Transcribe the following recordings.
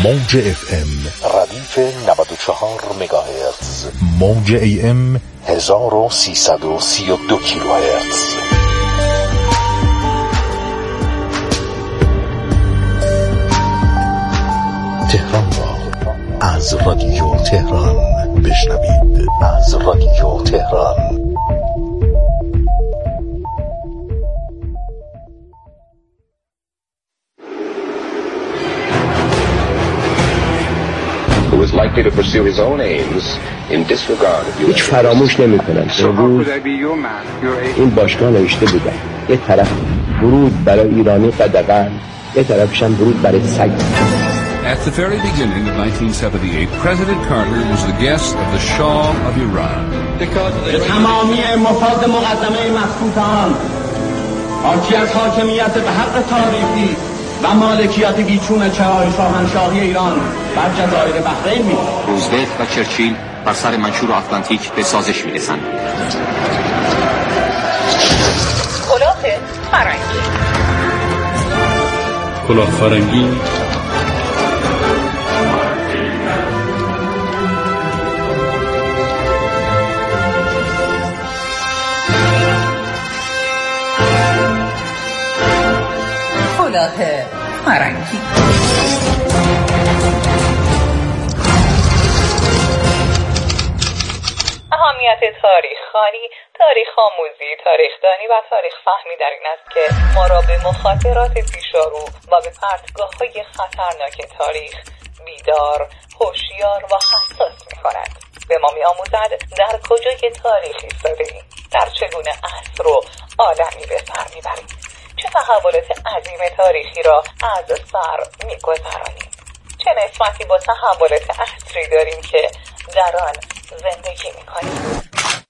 موج FM ردیف 94 مگاهرتز، موج AM 1332 کیلوهرتز. تهران را از رادیو تهران بشنوید. از رادیو تهران. who is likely to pursue his own aims in disregard of هیچ فراموش نمی‌کنن. این باشگاه نوشته بودن یه طرف ورود برای ایرانی قدغن، یه طرفش هم ورود برای سگ. At the very beginning of 1978, President Carter was the guest of the Shah of Iran. تمامی مفاد مقدمه مسکوتان حاکی از حاکمیت به حق تاریخی و مالکیت بیچون چهار شاهنشاهی ایران بر جزایر بحرین می. روزولت و چرچیل بر سر منشور آتلانتیک به سازش می‌رسند. کلاه فرنگی. کلاه فرنگی. کلاه فرنگی. اهمیت تاریخ خوانی، تاریخ آموزی، تاریخ دانی و تاریخ فهمی در این است که ما را به مخاطرات پیشارو و به پرتگاه‌های خطرناک تاریخ بیدار، هوشیار و حساس می‌کند. به ما می‌آموزد در کجای تاریخ ایستاده‌ایم، در چگونه عصر و آدمی به سر می‌بریم، چه تحولات عظیم تاریخی را از سر می‌گذرانیم، چه نسبتی با تحولات عصری داریم که در آن زندگی می‌کنیم.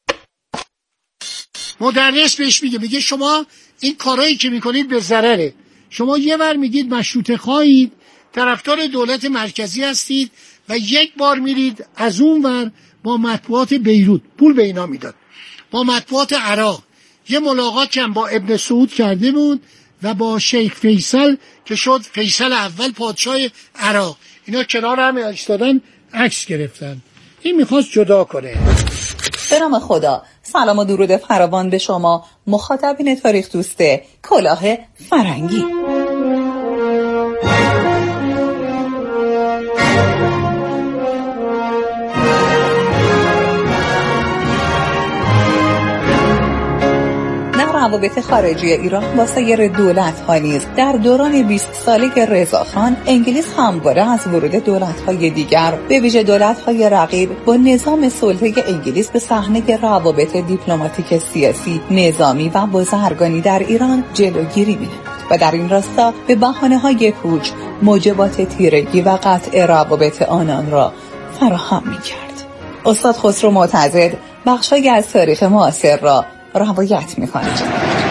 مدرس بهش میگه شما این کارهایی که میکنید به ضرره. شما یه ور میگید مشروطه خواهید، طرفدار دولت مرکزی هستید و یک بار میرید از اون ور با مطبوعات بیروت پول به اینا میداد، با مطبوعات عراق یه ملاقات هم با ابن سعود کرده بود و با شیخ فیصل که شد فیصل اول پادشاه عراق. اینا کنار هم ایستادن عکس گرفتن. این میخواست جدا کنه. به نام خدا، سلام و درود فراوان به شما مخاطبین تاریخ دوست کلاه فرنگی. روابط خارجی ایران با سایر دولت‌ها نیز در دوران 20 ساله رضاخان، انگلیس همواره از ورود دولت‌های دیگر به ویژه دولت‌های رقیب با نظام سلطه انگلیس به صحنه روابط دیپلماتیک، سیاسی، نظامی و بازرگانی در ایران جلوگیری می‌نمود و در این راستا به بهانه‌های پوچ موجبات تیرگی و قطع روابط آنان را فراهم می‌کرد. استاد خسرو معتضد بخشی از تاریخ معاصر را روایت می‌کند.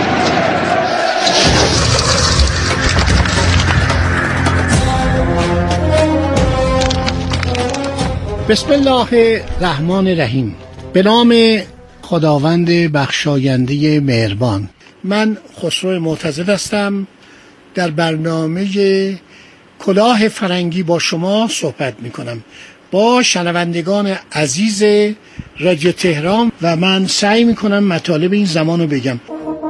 بسم الله الرحمن الرحیم. به نام خداوند بخشاینده مهربان. من خسرو معتضد هستم. در برنامه کلاه فرنگی با شما صحبت می‌کنم، با شنوندگان عزیز رادیو تهران، و من سعی میکنم مطالب این زمان رو بگم.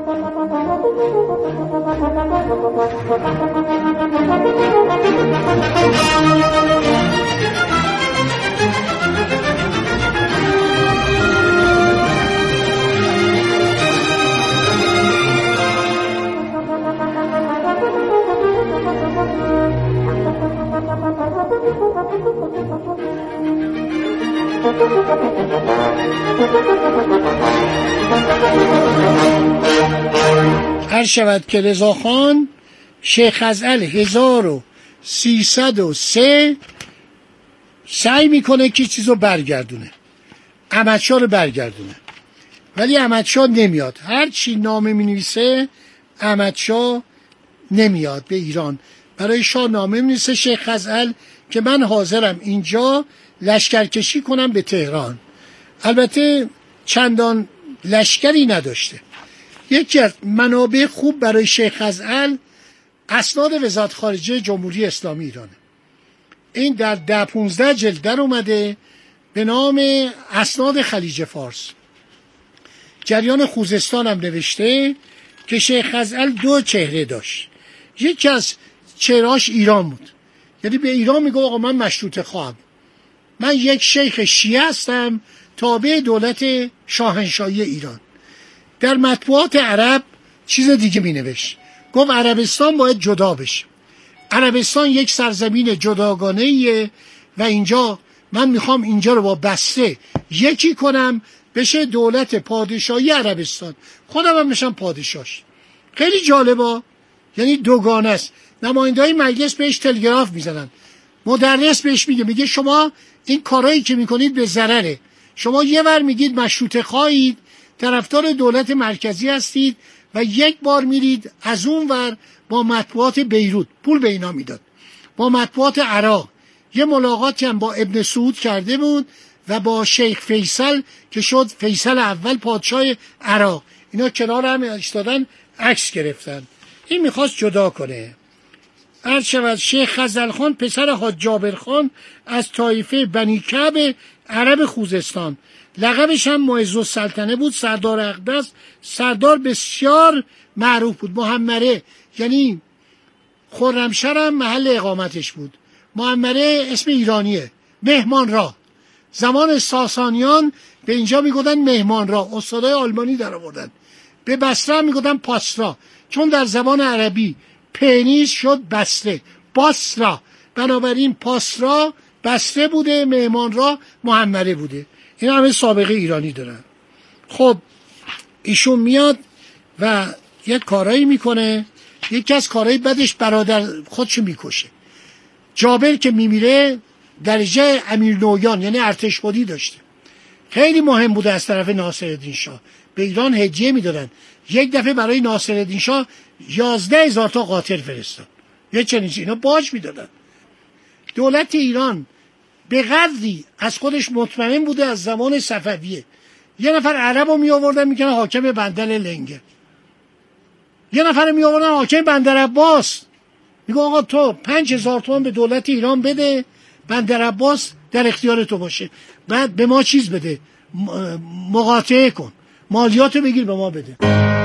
عرض شود که رضاخان شیخ ازعل 1303 سعی میکنه که چیزو برگردونه، احمدشاه رو برگردونه، ولی احمدشاه نمیاد. هر چی نامه مینویسه احمدشاه نمیاد به ایران. برای شاه نامه مینویسه شیخ ازعل که من حاضرم اینجا لشکرکشی کنم به تهران. البته چندان لشکری نداشته. یکی از منابع خوب برای شیخ ازعل اسناد وزارت خارجه جمهوری اسلامی ایرانه. این در 15 جلد در اومده به نام اسناد خلیج فارس. جریان خوزستان هم نوشته که شیخ خزعل 2 چهره داشت. یکی از چهرهاش ایران بود، یعنی به ایران میگه آقا من مشروطه خواهم، من یک شیخ شیعه هستم تابع دولت شاهنشاهی ایران. در مطبوعات عرب چیز دیگه می نوشت، گفت عربستان باید جدا بشه، عربستان یک سرزمین جداگانه‌ایه و اینجا من میخوام اینجا رو با بسته یکی کنم بشه دولت پادشاهی عربستان، خودم هم میشم پادشاهش. خیلی جالبه، یعنی دوگانه است. نماینده‌های مجلس بهش تلگراف میزنن، مدرس بهش میگه شما این کارهایی که میکنید به ضرره، شما یه ور میگید مشروطه خواهید، طرفدار دولت مرکزی هستید و یک بار میرید از اون ور با مطبوعات بیروت پول به اینا میداد، با مطبوعات عراق یه ملاقاتی هم با ابن سعود کرده بود و با شیخ فیصل که شد فیصل اول پادشاه عراق، اینا کنار هم ایستادن عکس گرفتن. این میخواست جدا کنه. عرض شود شیخ خزعل خان پسر حاج جابر خان از طایفه بنی کعب عرب خوزستان، لقبش هم معز السلطنه بود، سردار اقدس، سردار بسیار معروف بود. محمره یعنی خرمشهر هم محل اقامتش بود. محمره اسم ایرانیه. مهمان راه، زمان ساسانیان به اینجا میگفتن مهمان راه، استادای آلمانی در آوردن. به بصره میگفتن پاسرا، چون در زبان عربی پنیز شد بسره، باسرا، بنابراین پاسرا بسره بوده، مهمان راه محمره بوده. این همه سابقه ایرانی دارن. خب ایشون میاد و یک کارایی میکنه، یکی از کارهای بدش برادر خودشو میکشه. جابر که میمیره درجه امیر نویان یعنی ارتش خودی داشته، خیلی مهم بوده از طرف ناصرالدین شاه، به ایران هدیه میدادن. یک دفعه برای ناصرالدین شاه 11,000 تا قاطر فرستاد، یه چنین چیزی اینا باج میدادن. دولت ایران به قدری از خودش مطمئن بوده از زمان صفویه، یه نفر عرب رو می آوردن میکنن حاکم بندر لنگه، یه نفر می آوردن حاکم بندر عباس، میگه آقا تو 5,000 تومان به دولت ایران بده، بندر عباس در اختیار تو باشه، بعد به ما چیز بده، مقاطعه کن، مالیاتو بگیر به ما بده.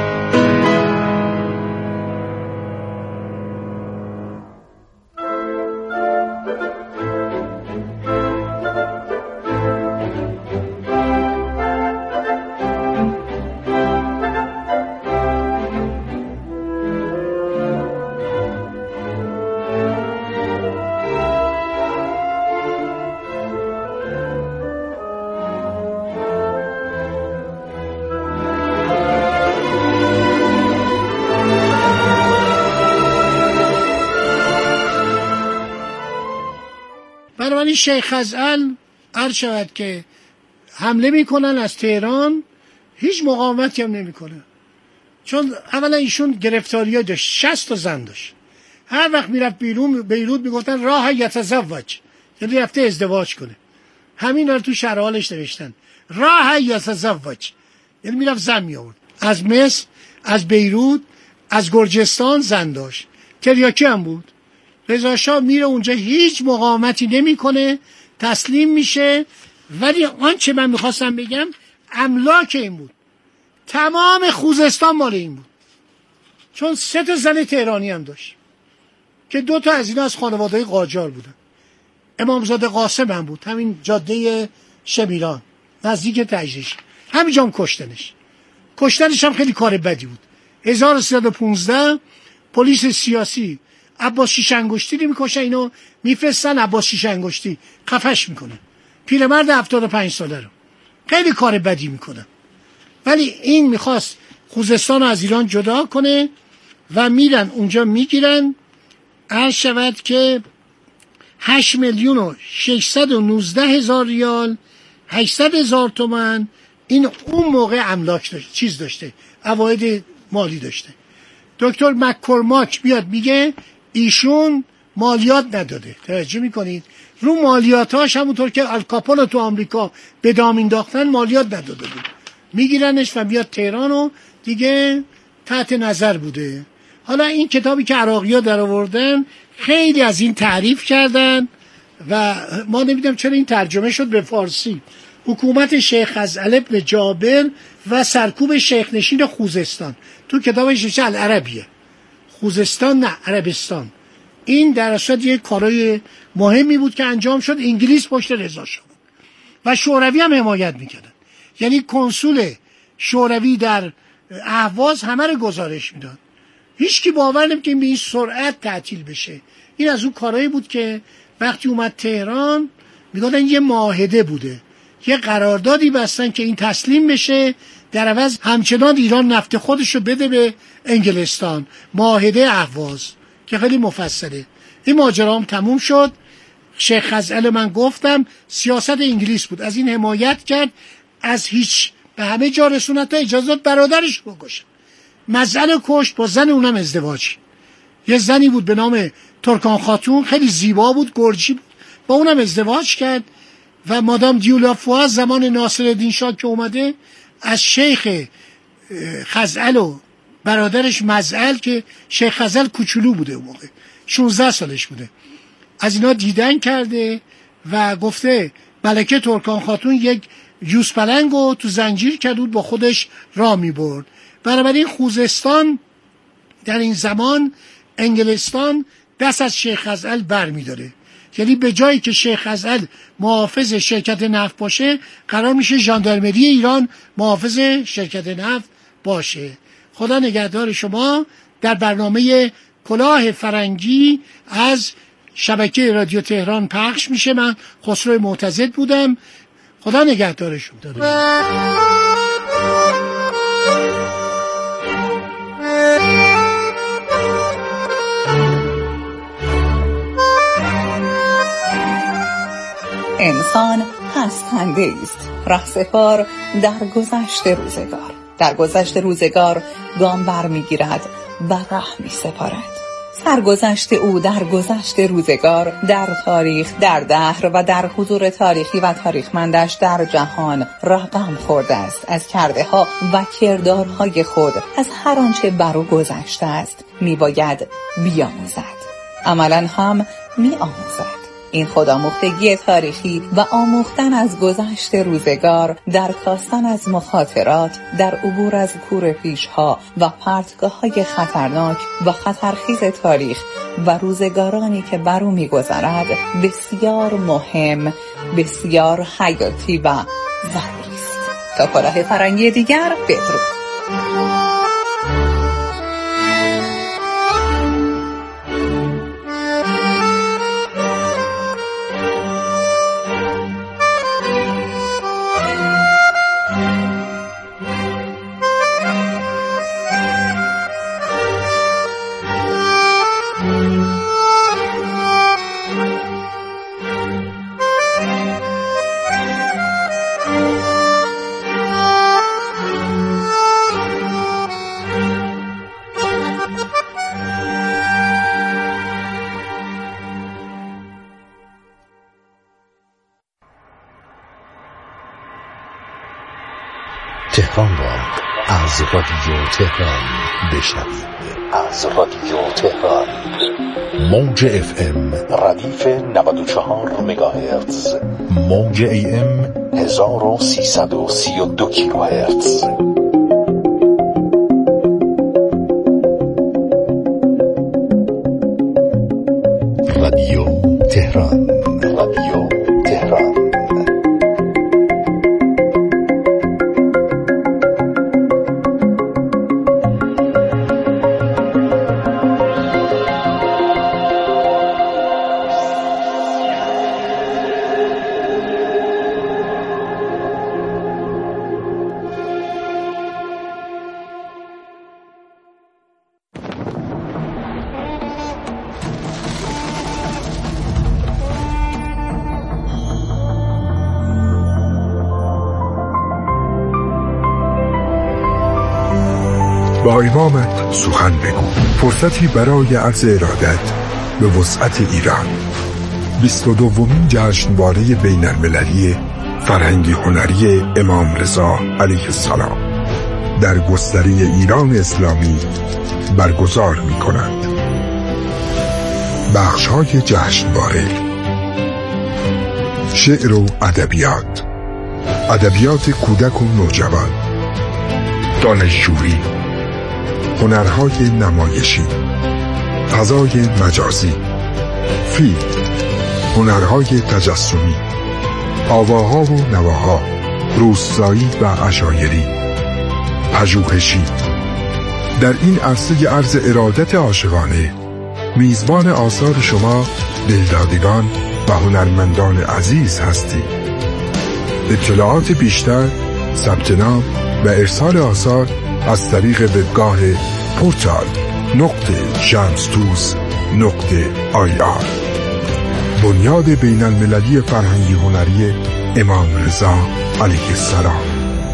بنابراین شیخ خزعل عرض شود که حمله میکنن از تهران، هیچ مقاومتی هم نمیکنه، چون اولا ایشون گرفتاری داشت، 60 تا زن داشت. هر وقت میرفت بیروت میگفتن راه یتزوج، یعنی رفته ازدواج کنه. همین رو تو شرح حالش نوشتن، راه یتزوج، یعنی میرفت زن میآورد. از مصر، از بیروت، از گرجستان زن داشت. تریاکی هم بود. رضا شاه میره اونجا، هیچ مقاومتی نمیکنه، تسلیم میشه. ولی آنچه من میخواستم بگم املاک این بود، تمام خوزستان مال این بود، چون 3 تا زن تهرانی هم داشت که 2 تا از اینا از خانواده قاجار بودن. امامزاده قاسم هم بود، همین جاده شمیران نزدیک تجریش، همینجا هم کشتنش هم خیلی کار بدی بود. 1315 پلیس سیاسی عباس شیش انگشتی رو میکشن، اینو میفرستن عباس شیش انگشتی خفش میکنه، پیرمرد 75 ساله رو، خیلی کار بدی میکنه. ولی این میخواست خوزستان رو از ایران جدا کنه و میرن اونجا میگیرن. عرض شود که 8,619,000 ریال، 800,000 تومان. این اون موقع املاک داشت، چیز داشته، عواید مالی داشته. دکتر مک‌کورماک میاد میگه ایشون مالیات نداده. توجه میکنید؟ رو مالیاتاش همونطور که الکاپون تو آمریکا به دام انداختن مالیات نداده بود. میگیرنش و میاد تهران و دیگه تحت نظر بوده. حالا این کتابی که عراقی‌ها در آوردن خیلی از این تعریف کردن و ما نمیدونم چرا این ترجمه شد به فارسی. حکومت شیخ خزعل ابن جابر و سرکوب شیخ نشین خوزستان. تو کتابش نوشته العربیه، خوزستان نه عربستان. این در اصل یک کارای مهمی بود که انجام شد. انگلیس پشت رضا شاه و شوروی هم حمایت میکردن. یعنی کنسول شوروی در اهواز همه رو گزارش میداد. هیچ کی باور نمیکنه به این سرعت تعطیل بشه. این از اون کارهایی بود که وقتی اومد تهران میگفتن یه معاهده بوده، یه قراردادی بستن که این تسلیم بشه، در عوض همچنان ایران نفت خودش رو بده به انگلستان. معاهده اهواز که خیلی مفصله. این ماجرا هم تموم شد. شیخ خزعل من گفتم سیاست انگلیس بود، از این حمایت کرد، از هیچ به همه جا رسوند تا اجازه داد برادرش رو بکشه. مزعل کشت، با زن اونم ازدواج. یه زنی بود به نام ترکان خاتون، خیلی زیبا بود، گرجی بود، با اونم ازدواج کرد. و مادام دیولافوا زمان ناصرالدین شاه که اومده از شیخ خزعل و برادرش مزعل که شیخ خزعل کوچولو بوده اون موقع 16 سالش بوده، از اینا دیدن کرده و گفته ملکه ترکان خاتون یک یوز پلنگو تو زنجیر کرد بود با خودش راه می برد. بنابراین خوزستان در این زمان انگلستان دست از شیخ خزعل بر می داره. یعنی به جایی که شیخ خزعل محافظ شرکت نفت باشه، قرار میشه ژاندارمری ایران محافظ شرکت نفت باشه. خدا نگهدار شما. در برنامه کلاه فرنگی از شبکه رادیو تهران پخش میشه. من خسرو معتضد بودم. خدا نگهدار شما. انسان هستنده است، رهسپار در گذشت روزگار. در گذشت روزگار گام بر می‌گیرد و ره می‌سپارد. سرگذشت او در گذشت روزگار، در تاریخ، در دهر و در حضور تاریخی و تاریخمندش در جهان رقم خورده است. از کرده‌ها و کردارهای خود، از هر آنچه بر او گذشته است می‌باید بیاموزد. عملاً هم می‌آموزد. این خودآموختگی تاریخی و آموختن از گذشت روزگار، در کاستن از مخاطرات، در عبور از کور پیشها و پرتگاه‌های خطرناک و خطرخیز تاریخ و روزگارانی که بر او می‌گذرد، بسیار مهم، بسیار حیاتی و ضروری است. تا کلاه فرنگی دیگر، بدرود. تهران را از رادیو تهران بشنوید. از رادیو تهران موج FM ردیف 94 مگاهرتز، موج AM 1332 کیلوهرتز. رادیو تهران، رادیو تهران. با امامت سخن بگو، فرصتی برای عرض ارادت به وسعت ایران. 22مین جشنواره بین المللی فرهنگی هنری امام رضا علیه السلام در گستره ایران اسلامی برگزار می کند. بخش‌های جشنواره: شعر و ادبیات، ادبیات کودک و نوجوان، دانشجویی، هنرهای نمایشی، فضای مجازی، فیلم، هنرهای تجسمی، آواها و نواها، روستایی و عشایری، پژوهشی. در این عرصه عرض ارادت عاشقانه میزبان آثار شما دلدادگان و هنرمندان عزیز هستید. اطلاعات بیشتر، ثبت نام و ارسال آثار از طریق وبگاه portal.shamstoos.ir. بنیاد بین المللی فرهنگی هنری امام رضا علیه السلام.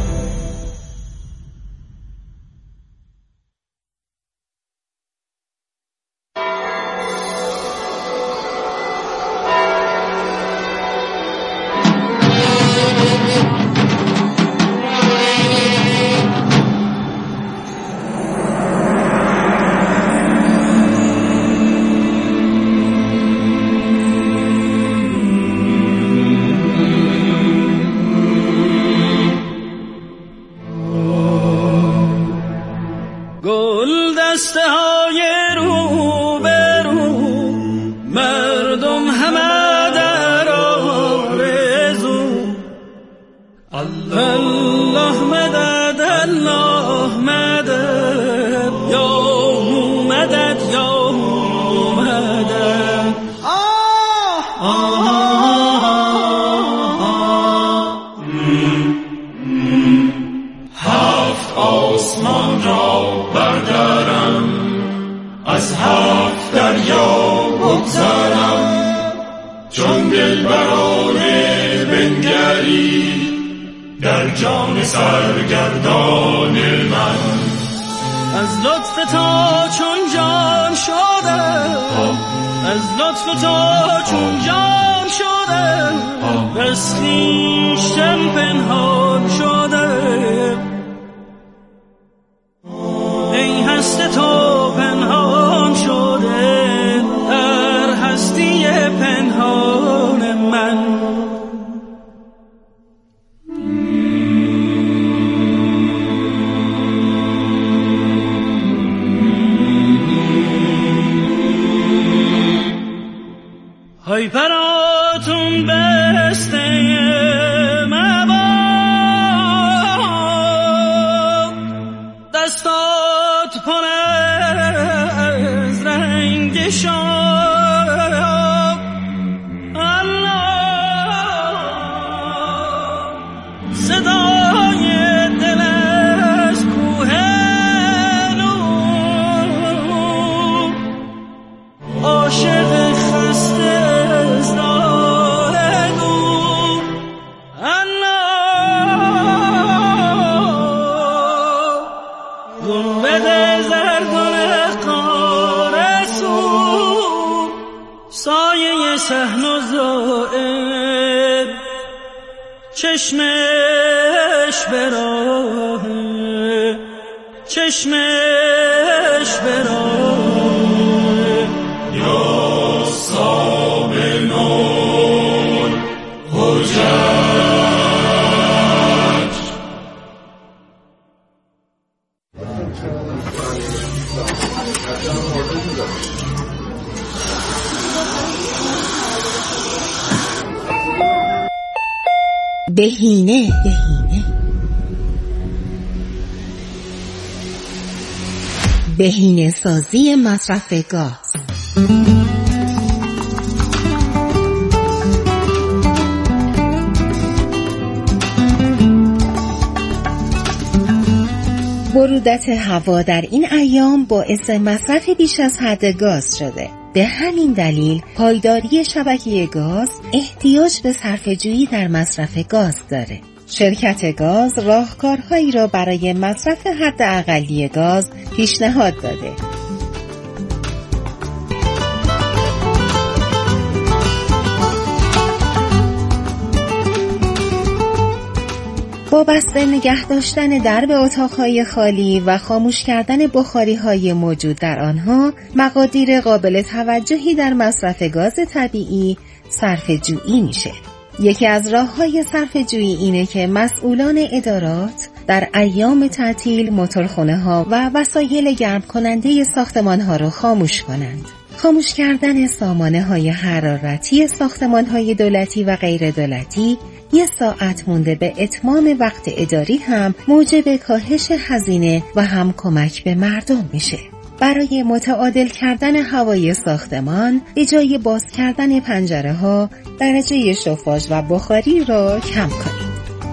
بهینه بهینه سازی مصرف گاز. برودت هوا در این ایام باعث مصرف بیش از حد گاز شده. به همین دلیل پایداری شبکه گاز احتیاج به صرفه‌جویی در مصرف گاز داره. شرکت گاز راهکارهایی را برای مصرف حد اقلی گاز پیشنهاد داده. با بسته نگه داشتن درب اتاقهای خالی و خاموش کردن بخاریهای موجود در آنها، مقادیر قابل توجهی در مصرف گاز طبیعی صرفه‌جویی میشه. یکی از راه‌های صرفه‌جویی اینه که مسئولان ادارات در ایام تعطیل موتورخانه‌ها و وسایل گرم کننده ساختمان‌ها رو خاموش کنند. خاموش کردن سامانه‌های حرارتی ساختمان‌های دولتی و غیر دولتی 1 ساعت مونده به اتمام وقت اداری هم موجب کاهش هزینه و هم کمک به مردم میشه. برای متعادل کردن هوای ساختمان به جای باز کردن پنجره‌ها درجه شوفاژ و بخاری را کم کنید.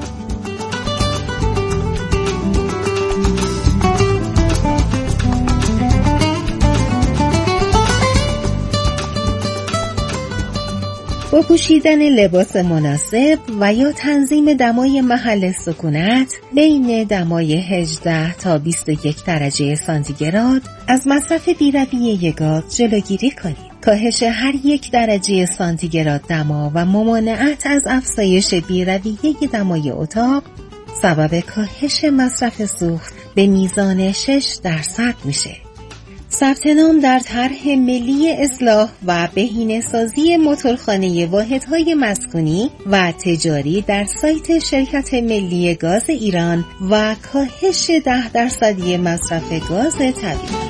با پوشیدن لباس مناسب و یا تنظیم دمای محل سکونت بین دمای 18 تا 21 درجه سانتیگراد از مصرف بی‌رویه گاز جلوگیری کنید. کاهش هر 1 درجه سانتیگراد دما و ممانعت از افزایش بی‌رویه دمای اتاق سبب کاهش مصرف سوخت به میزان 6% میشه. ثبت نام در طرح ملی اصلاح و بهینه‌سازی موتورخانه واحدهای مسکونی و تجاری در سایت شرکت ملی گاز ایران و کاهش 10% مصرف گاز طبیعی.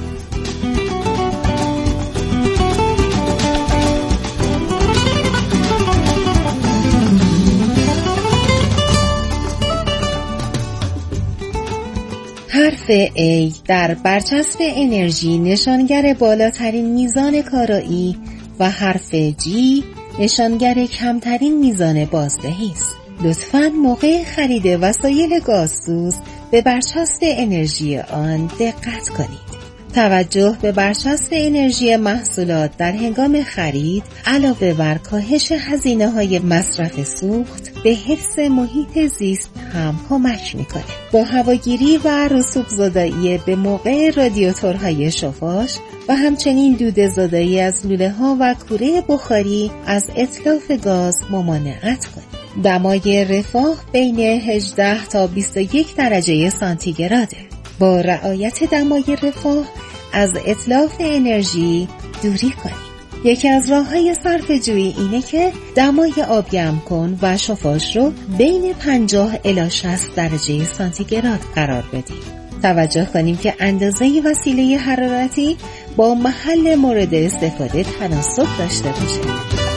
حرف A در برچسب انرژی نشانگر بالاترین میزان کارایی و حرف G نشانگر کمترین میزان بازدهی است. لطفاً موقع خرید وسایل گازسوز به برچسب انرژی آن دقت کنید. توجه به برچسب انرژی محصولات در هنگام خرید علاوه بر کاهش هزینه‌های مصرف سوخت به حفظ محیط زیست هم کمک می‌کنه. با هواگیری و رسوب زدایی به موقع رادیاتورهای شوفاژ و همچنین دود زدایی از لوله‌ها و کوره بخاری از اتلاف گاز ممانعت کنید. دمای رفاه بین 18 تا 21 درجه سانتیگراده. با رعایت دمای رفاه از اتلاف انرژی دوری کنید. یکی از راه‌های صرفه‌جویی اینه که دمای آب گرم کن و شوفاژ رو بین 50 الی 60 درجه سانتیگراد قرار بدید. توجه کنیم که اندازه وسیله حرارتی با محل مورد استفاده تناسب داشته باشه.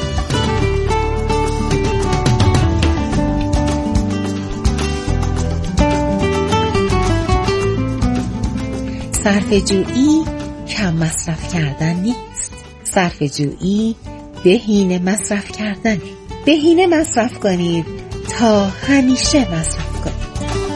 صرفه‌جویی کم مصرف کردن نیست. صرفه‌جویی بهینه مصرف کردنه. بهینه مصرف کنید تا همیشه مصرف کنید.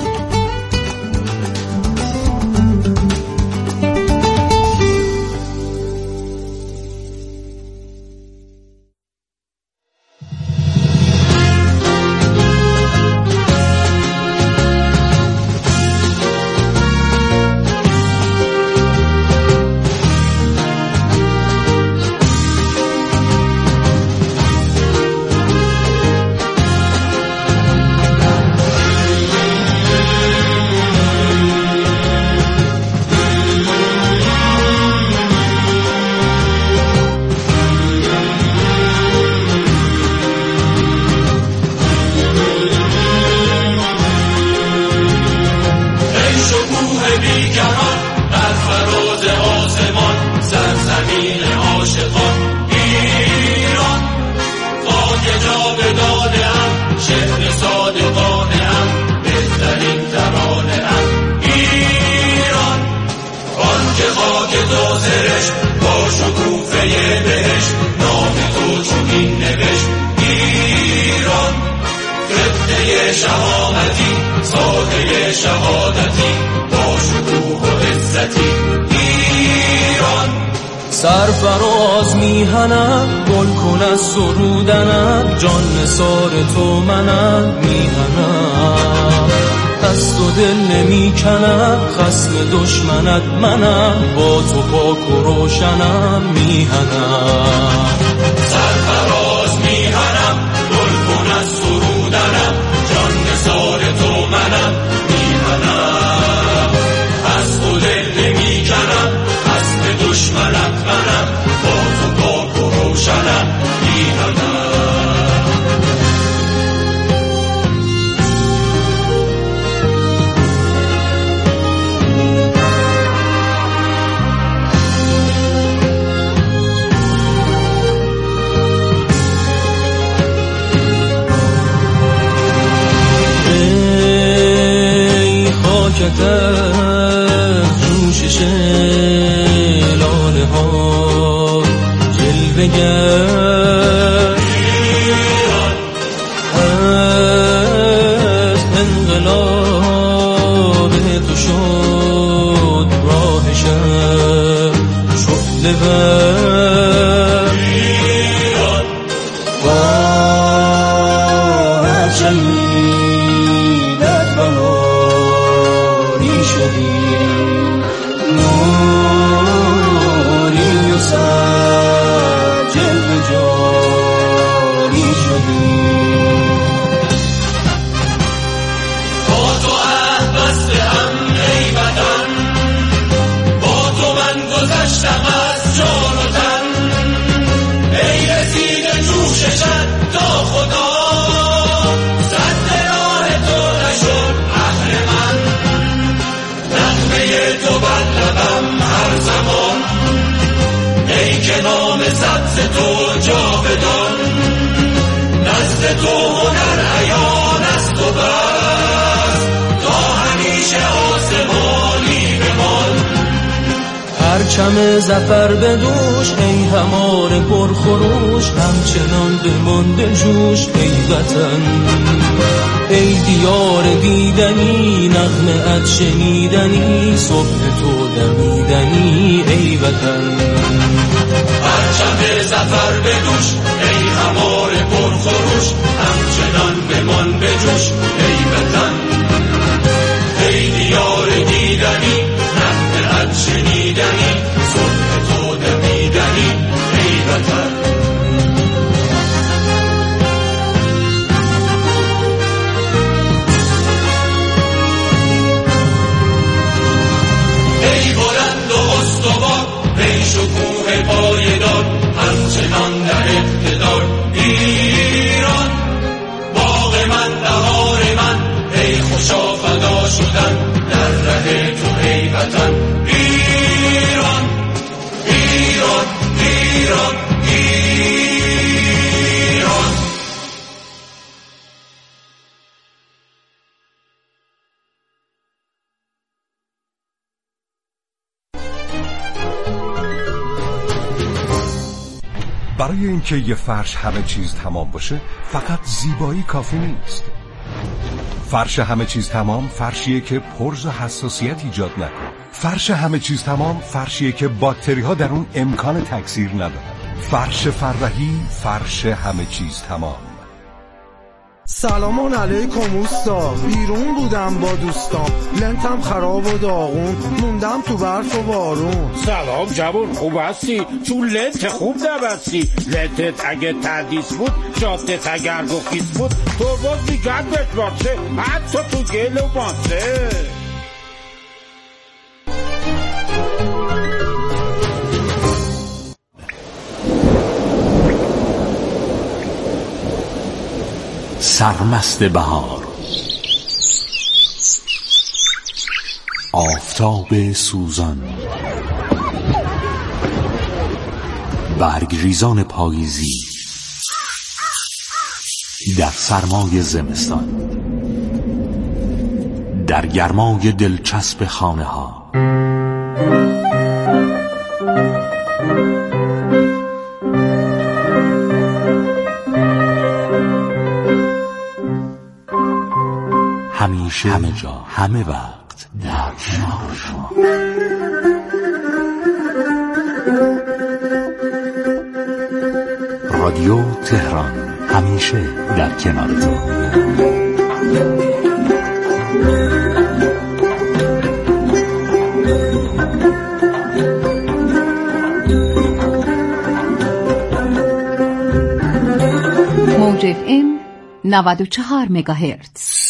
سرفراز میهنم گل کن از سرودنم جان نثار تو منم میهنم دست و دل نمیکنم خصم دشمنت منم با تو پاک و روشنم میهنم سرفراز میهنم گل کن از سرودنم جان نثار تو منم میهنم دست و دل نمیکنم خصم دشمنت منم با تو پاک و روشنم میهنم نزد تو جاودان، نزد تو هنر عیان است و بس، تا همیشه آسمانی بمان. پرچم ظفر به دوش ای همار پرخروش، همچنان بمان به جوش ای وطن. ای دیار دیدنی، نغمه ات شنیدنی، صبح تو دمیدنی ای وطن. پرچم ظفر به دوش ای همار پرخروش، همچنان بمان به جوش ای وطن. ای دیار دیدنی، نغمه ات شنیدنی، صبح تو دمیدنی ای وطن. ای بلند و استوار، ای شکوه پایدار، همچنان در اقتدار ایران. باغ من، بهار من، ای خوشا فدا شدن در ره تو ای وطن. ایران ایران ایران ایران. برای اینکه یه فرش همه چیز تمام باشه فقط زیبایی کافی نیست. فرش همه چیز تمام فرشیه که پرز و حساسیت ایجاد نکنه. فرش همه چیز تمام فرشیه که باکتری ها در اون امکان تکثیر ندارن. فرش فرهی، فرش همه چیز تمام. سلام علیکم اوستا، بیرون بودم با دوستام، لنتم خراب و داغون، موندم تو برف و بارون. سلام جوون، خوب هستی؟ چون لنت خوب نبستی. لنتت اگه تردیس بود، جادت اگر گفیز بود، ترباز میگن بهت باشه، حتی تو گل و ماسه. سرمست بهار، آفتاب سوزان، برگریزان پاییزی در سرمای زمستان، در گرمای دلچسب خانه ها. همیشه، همه جا، همه وقت در کنار شما. رادیو تهران، همیشه در کنار تو. موج FM 94 مگاهرتز.